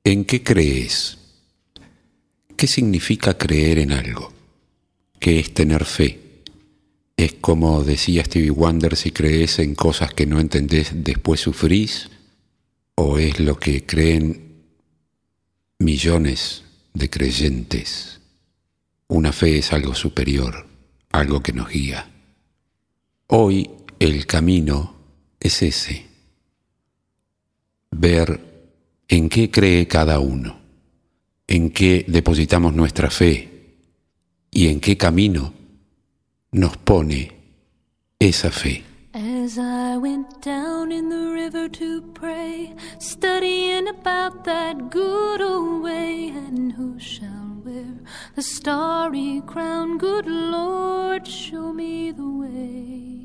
¿En qué crees? ¿Qué significa creer en algo? ¿Qué es tener fe? ¿Es como decía Stevie Wonder, si crees en cosas que no entendés, después sufrís? ¿O es lo que creen millones de creyentes? Una fe es algo superior, algo que nos guía. Hoy el camino es ese, ver en qué cree cada uno, en qué depositamos nuestra fe y en qué camino nos pone esa fe. As I went down in the river to pray, studying about that good old way, and who shall wear the starry crown? Good Lord, show me the way.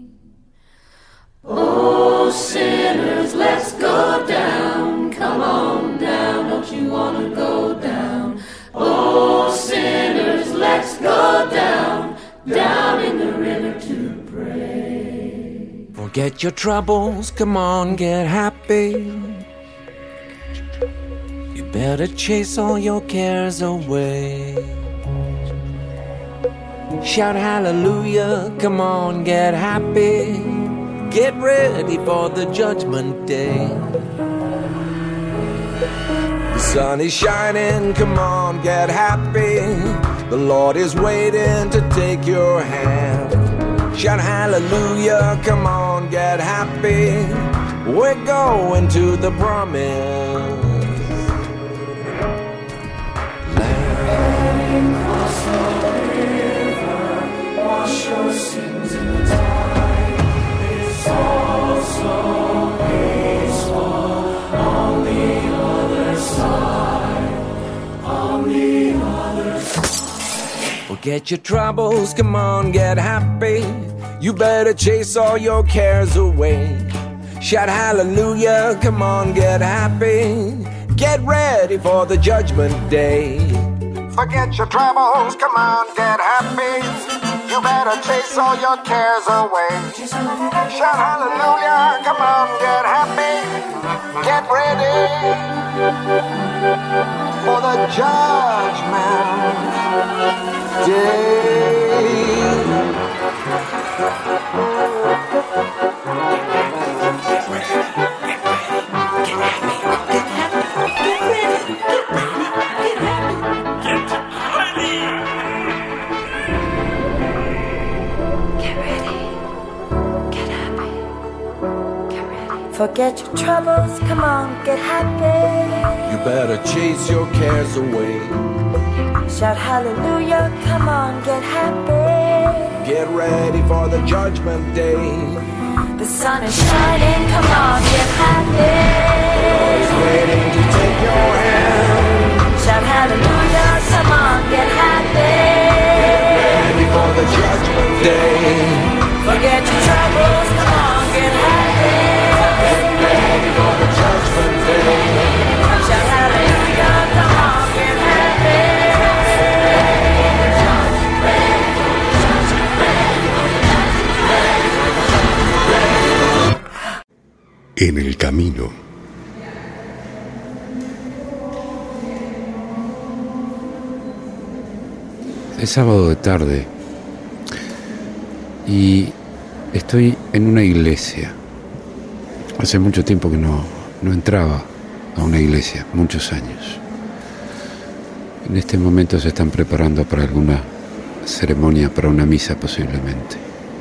Oh, sinners, let's go down. Come on down, don't you want to go down? Oh, sinners, let's go down, down in the river to pray. Forget your troubles, come on, get happy. You better chase all your cares away. Shout hallelujah, come on, get happy. Get ready for the judgment day. The sun is shining, come on, get happy. The Lord is waiting to take your hand. Shout hallelujah, come on, get happy. We're going to the promise. Land. Cross the river, wash your sins in the tide. It's all so peaceful on the other side, on the other side. Forget your troubles, come on, get happy. You better chase all your cares away. Shout hallelujah, come on, get happy. Get ready for the judgment day. Forget your troubles, come on, get happy. You better chase all your cares away. Shout hallelujah, come on, get happy. Get ready for the judgment day. Forget your troubles, come on, get happy. You better chase your cares away. Shout hallelujah, come on, get happy. Get ready for the judgment day. The sun is shining, come on, get happy. He's waiting to take your hand. Shout hallelujah, come on, get happy. Get ready for the judgment day. Forget your troubles, come on, get happy. Get ready for the judgment day. Shout hallelujah, come on, get happy. En el camino. Es sábado de tarde y estoy en una iglesia. Hace mucho tiempo que no entraba a una iglesia, muchos años. En este momento se están preparando para alguna ceremonia, para una misa posiblemente.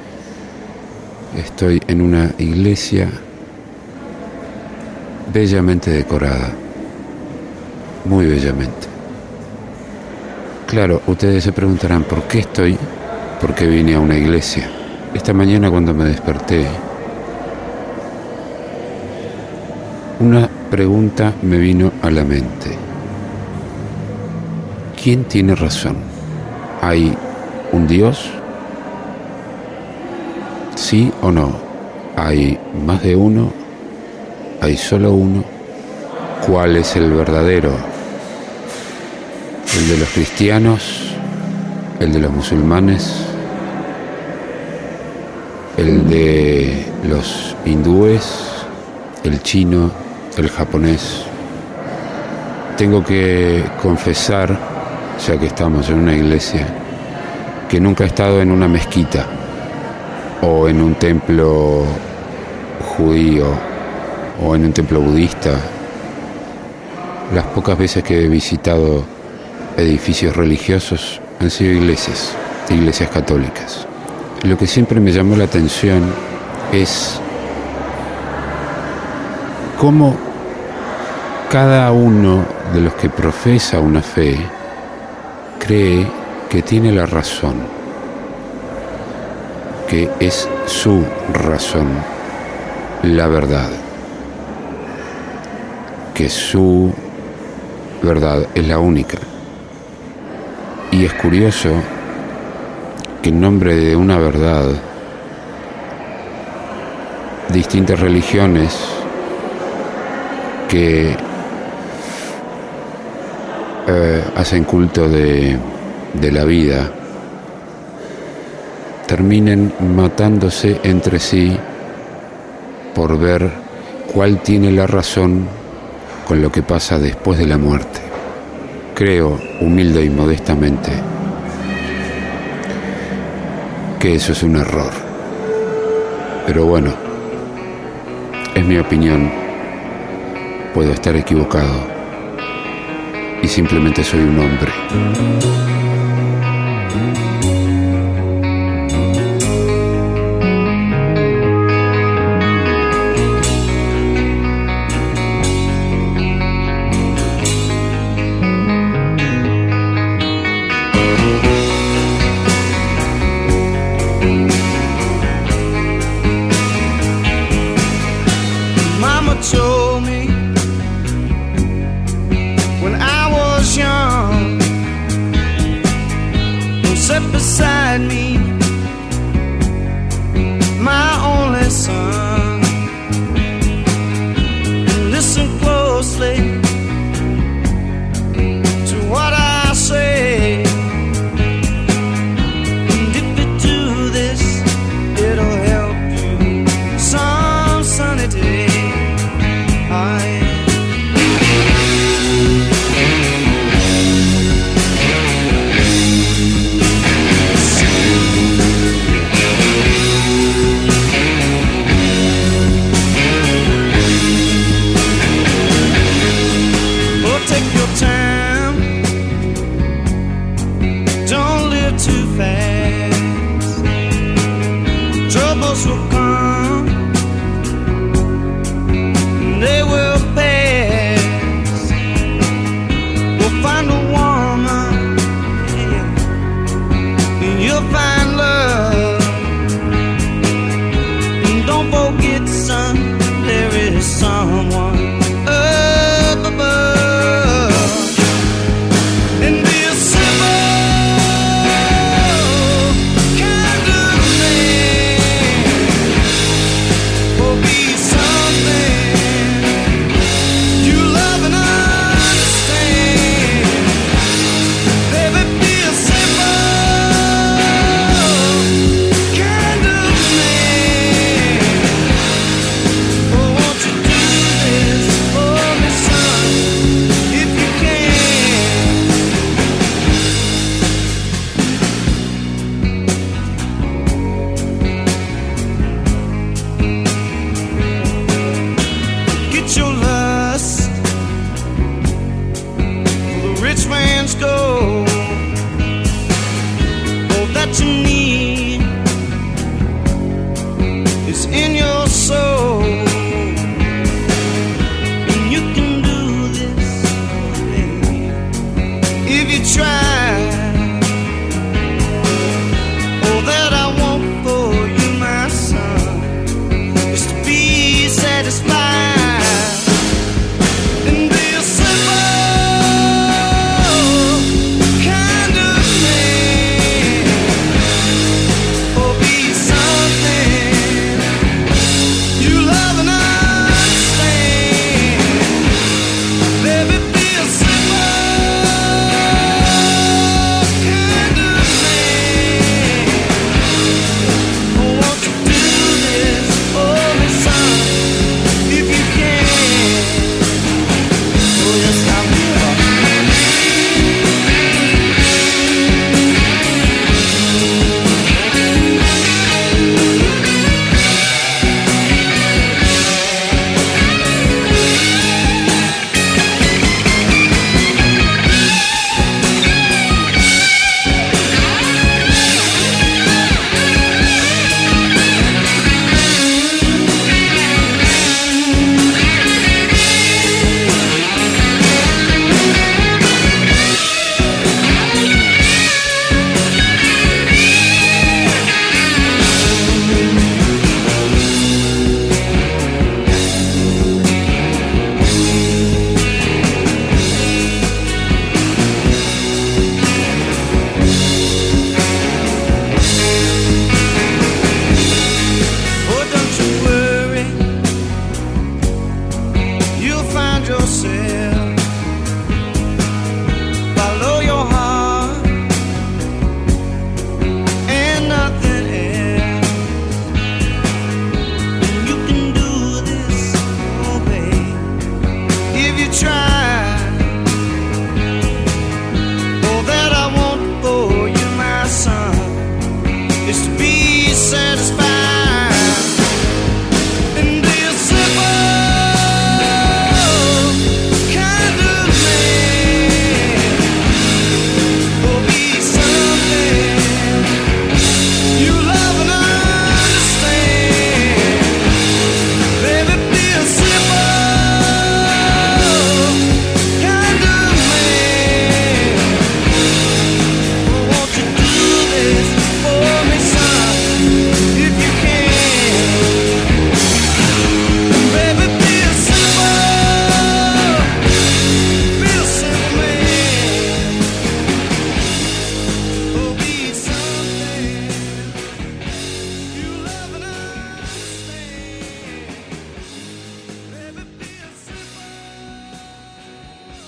Estoy en una iglesia bellamente decorada, muy bellamente. Claro, ustedes se preguntarán por qué vine a una iglesia. Esta mañana cuando me desperté, una pregunta me vino a la mente. ¿Quién tiene razón? ¿Hay un Dios? ¿Sí o no? ¿Hay más de uno? ¿Hay solo uno? ¿Cuál es el verdadero? ¿El de los cristianos? ¿El de los musulmanes? ¿El de los hindúes? ¿El chino? ¿El japonés? Tengo que confesar, ya que estamos en una iglesia, que nunca he estado en una mezquita o en un templo judío o en un templo budista. Las pocas veces que he visitado edificios religiosos han sido iglesias católicas. Lo que siempre me llamó la atención es cómo cada uno de los que profesa una fe cree que tiene la razón, que es su razón, la verdad, que su verdad es la única. Y es curioso que en nombre de una verdad, distintas religiones que hacen culto de la vida terminen matándose entre sí por ver cuál tiene la razón con lo que pasa después de la muerte. Creo, humilde y modestamente, que eso es un error. Pero bueno, es mi opinión. Puedo estar equivocado y simplemente soy un hombre.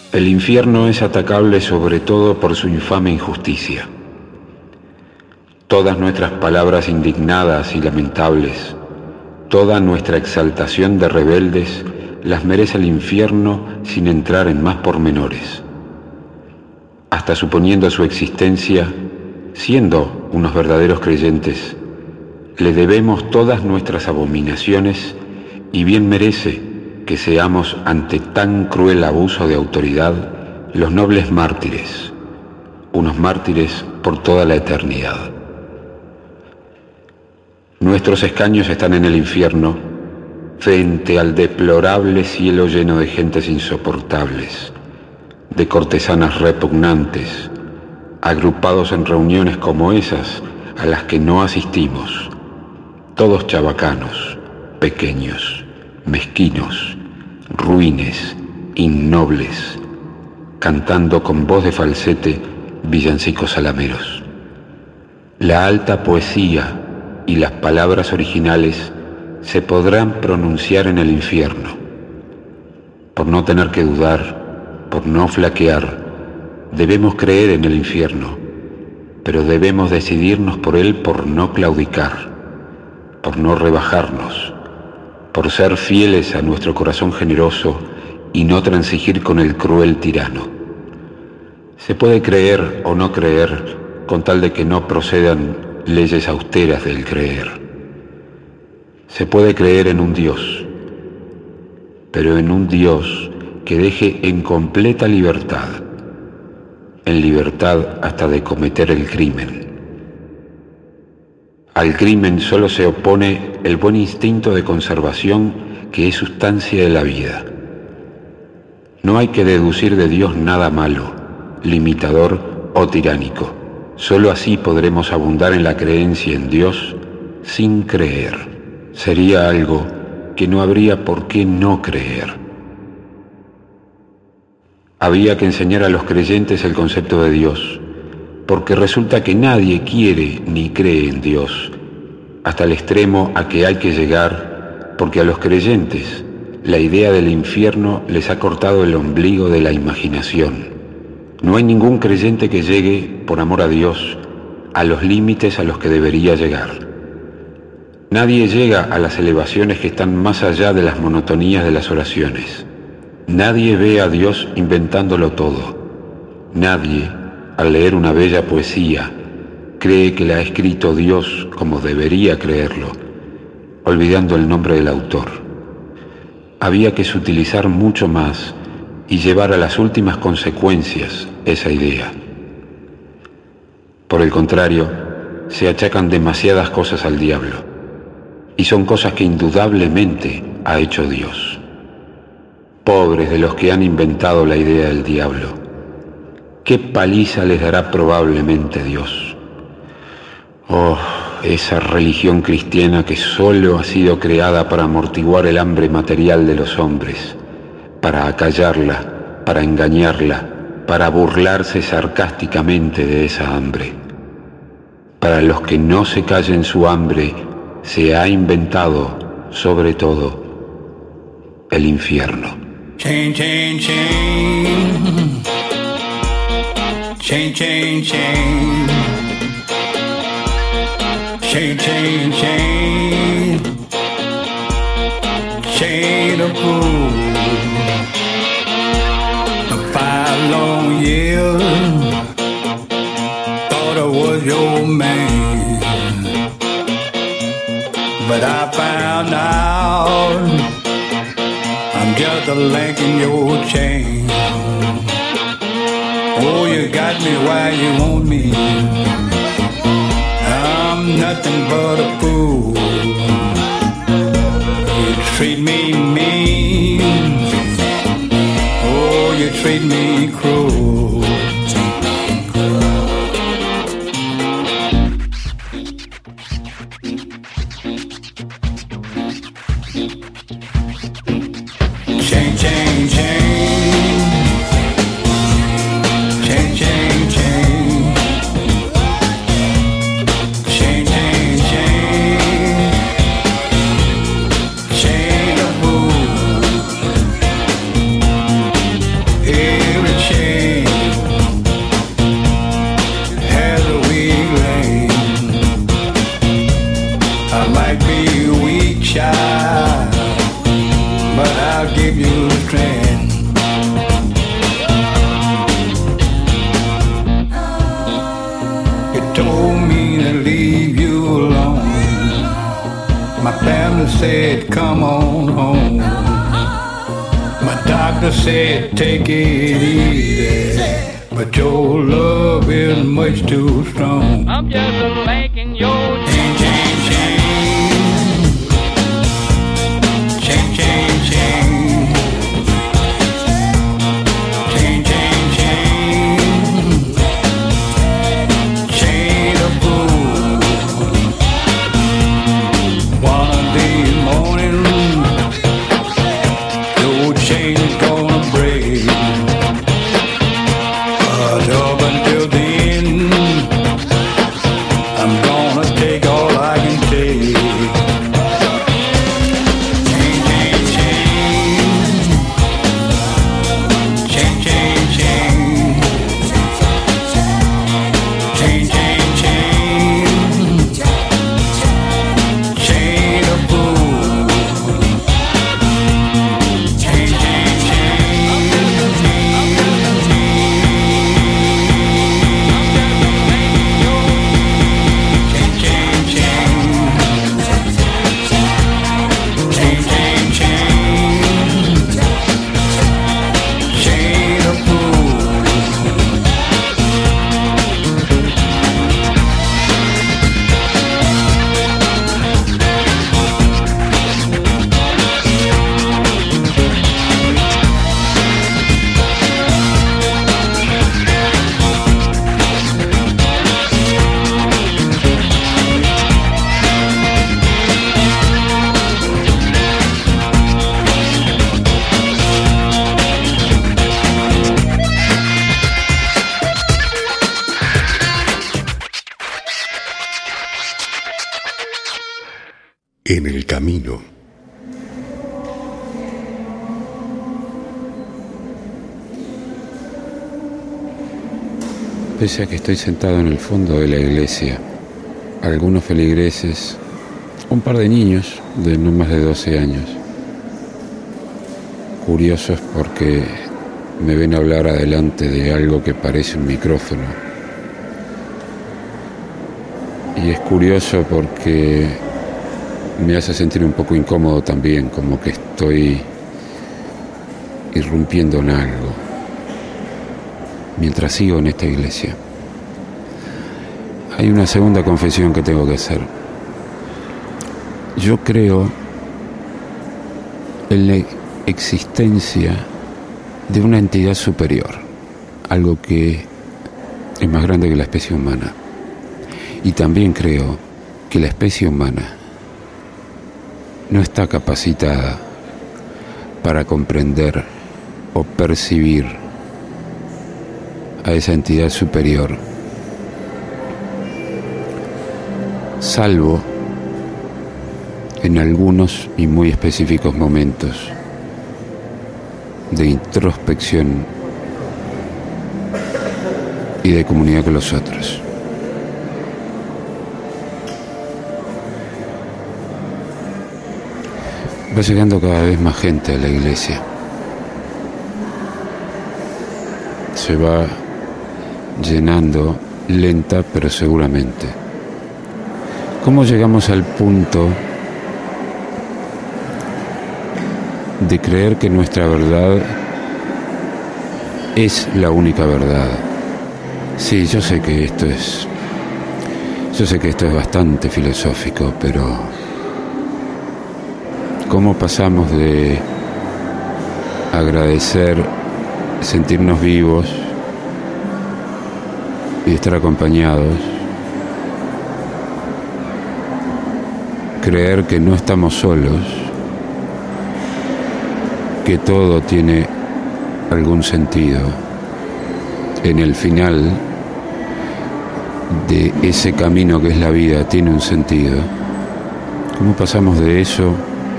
El infierno es atacable sobre todo por su infame injusticia. Todas nuestras palabras indignadas y lamentables, toda nuestra exaltación de rebeldes, las merece el infierno sin entrar en más pormenores. Hasta suponiendo su existencia, siendo unos verdaderos creyentes, le debemos todas nuestras abominaciones y bien merece que seamos ante tan cruel abuso de autoridad los nobles mártires, unos mártires por toda la eternidad. Nuestros escaños están en el infierno frente al deplorable cielo lleno de gentes insoportables, de cortesanas repugnantes, agrupados en reuniones como esas a las que no asistimos, todos chabacanos, pequeños, mezquinos, ruines, innobles, cantando con voz de falsete villancicos salameros. La alta poesía y las palabras originales se podrán pronunciar en el infierno. Por no tener que dudar, por no flaquear, debemos creer en el infierno, pero debemos decidirnos por él por no claudicar, por no rebajarnos, por ser fieles a nuestro corazón generoso y no transigir con el cruel tirano. Se puede creer o no creer con tal de que no procedan leyes austeras del creer. Se puede creer en un Dios, pero en un Dios que deje en completa libertad, en libertad hasta de cometer el crimen. Al crimen solo se opone el buen instinto de conservación que es sustancia de la vida. No hay que deducir de Dios nada malo, limitador o tiránico. Solo así podremos abundar en la creencia en Dios sin creer. Sería algo que no habría por qué no creer. Había que enseñar a los creyentes el concepto de Dios, porque resulta que nadie quiere ni cree en Dios, hasta el extremo a que hay que llegar, porque a los creyentes la idea del infierno les ha cortado el ombligo de la imaginación. No hay ningún creyente que llegue, por amor a Dios, a los límites a los que debería llegar. Nadie llega a las elevaciones que están más allá de las monotonías de las oraciones. Nadie ve a Dios inventándolo todo. Nadie, al leer una bella poesía, cree que la ha escrito Dios como debería creerlo, olvidando el nombre del autor. Había que sutilizar mucho más y llevar a las últimas consecuencias esa idea. Por el contrario, se achacan demasiadas cosas al diablo, y son cosas que indudablemente ha hecho Dios. Pobres de los que han inventado la idea del diablo. ¿Qué paliza les dará probablemente Dios? Oh, esa religión cristiana que solo ha sido creada para amortiguar el hambre material de los hombres, para acallarla, para engañarla, para burlarse sarcásticamente de esa hambre. Para los que no se callen su hambre, se ha inventado, sobre todo, el infierno. Chain, chain, chain. Chain, chain, chain. Chain, chain, chain. Chain of blue. 5 long years. Thought I was your man. But I found out I'm just a link in your chain. Oh, you got me where you want me. I'm nothing but a fool. You treat me mean. Oh, you treat me cruel. Chain, chain, chain. Chain, chain, chain. Chain, chain, chain. Chain of blue. Every doctor said, come on home. My doctor said, take it easy. But your love is much too strong. I'm just making your chain, chain, chain. Chain, chain, chain. Chain, chain, chain. Chain of blue. One of these mornings, your chain is gonna break. But up until then, I'm gonna take all I can take. Chain, chain, chain. Chain, chain, chain. Chain, chain, chain. Chain of blue. Chain, chain, En el camino. Pese a que estoy sentado en el fondo de la iglesia, algunos feligreses, un par de niños de no más de 12 años, curiosos porque me ven hablar adelante de algo que parece un micrófono. Y es curioso porque me hace sentir un poco incómodo también, como que estoy irrumpiendo en algo mientras sigo en esta iglesia. Hay una segunda confesión que tengo que hacer. Yo creo en la existencia de una entidad superior, algo que es más grande que la especie humana. Y también creo que la especie humana no está capacitada para comprender o percibir a esa entidad superior, salvo en algunos y muy específicos momentos de introspección y de comunión con los otros. Va llegando cada vez más gente a la iglesia. Se va llenando lenta pero seguramente. ¿Cómo llegamos al punto de creer que nuestra verdad es la única verdad? Sí, yo sé que esto es bastante filosófico, pero ¿cómo pasamos de agradecer, sentirnos vivos y estar acompañados, creer que no estamos solos, que todo tiene algún sentido en el final de ese camino que es la vida, tiene un sentido? ¿Cómo pasamos de eso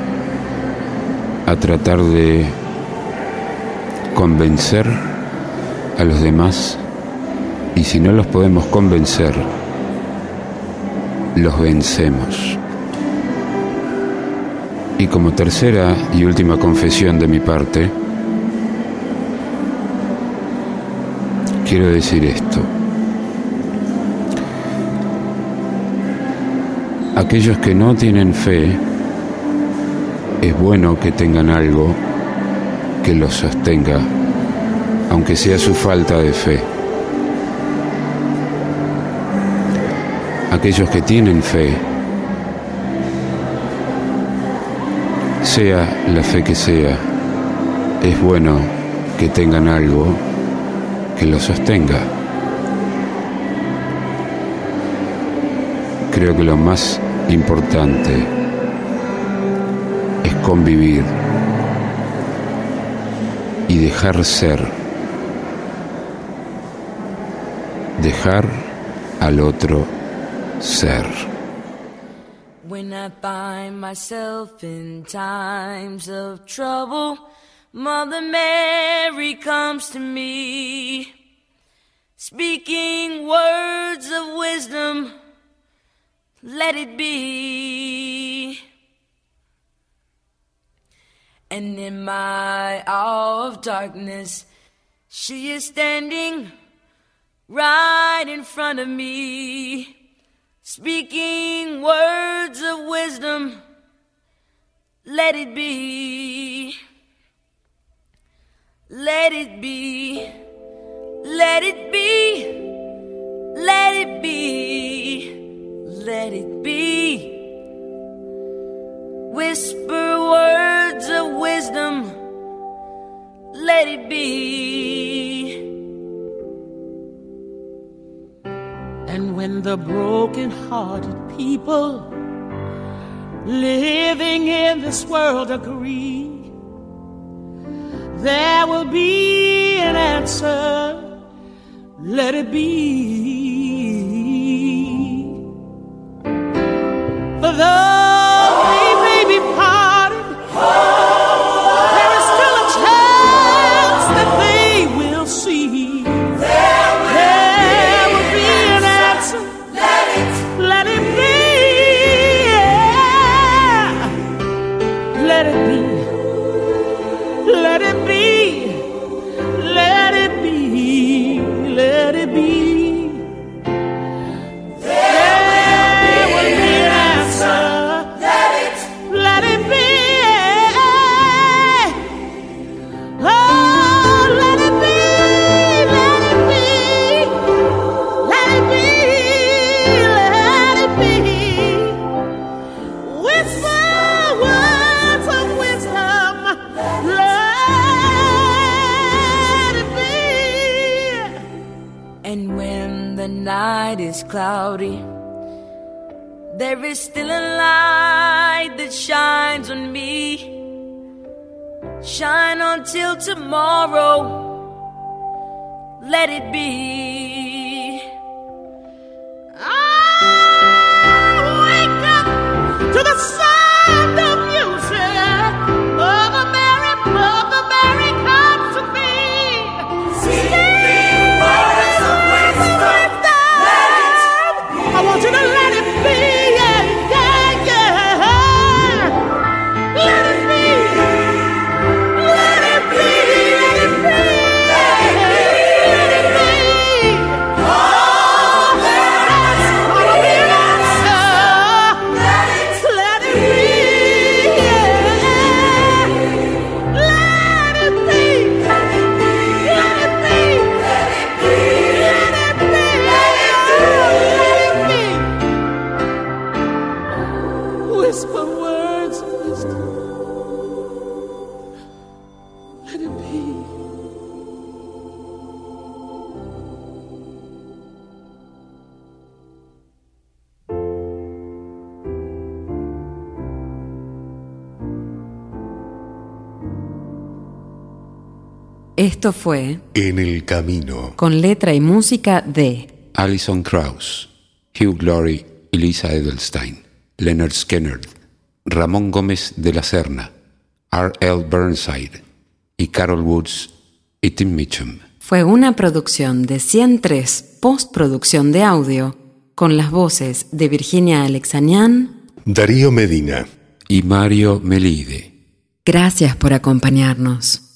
a tratar de convencer a los demás? Y si no los podemos convencer, los vencemos. Y como tercera y última confesión de mi parte, quiero decir esto. Aquellos que no tienen fe es bueno que tengan algo que los sostenga, aunque sea su falta de fe. Aquellos que tienen fe, sea la fe que sea, es bueno que tengan algo que los sostenga. Creo que lo más importante es convivir y dejar ser, dejar al otro ser. When I find myself in times of trouble, Mother Mary comes to me, speaking words of wisdom, let it be. And in my hour of darkness, she is standing right in front of me, speaking words of wisdom, let it be. Let it be, let it be, let it be, let it be. Whisper words of wisdom, let it be. And when the broken-hearted people living in this world agree, there will be an answer, let it be. For though they may be parted, there is still a chance that they will see. There will be an answer, let it be. Let it be. Let it be, let it be, let it be. There will be an answer. Let it be. Oh, let it be, let it be, let it be, let it be. Whisper words of wisdom. And when the night is cloudy, there is still a light that shines on me. Shine until tomorrow, let it be. I'll wake up to the sound of music. Mother Mary comes to me. I want you to let it be, yeah, yeah, yeah. Let it be, let it be, let it be, let it be. Oh, that's gonna be an answer. Let it be, yeah. Let it be, let it be, let it be, let it be, let it be. Whisper words of wisdom. Let it be. Esto fue En el camino. con letra y música de Alison Krauss, Hugh Laurie y Lisa Edelstein, Leonard Skinner, Ramón Gómez de la Serna, R.L. Burnside y Carol Woods y Tim Mitchum. Fue una producción de 103 postproducción de audio con las voces de Virginia Alexanian, Darío Medina y Mario Melide. Gracias por acompañarnos.